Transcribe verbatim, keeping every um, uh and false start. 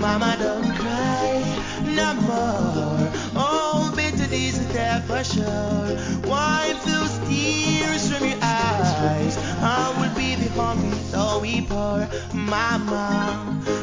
Mama, don't cry no more. Oh, bitter days are there for sure. Wipe those tears from your eyes. I will be the hungry so we pour. Mama,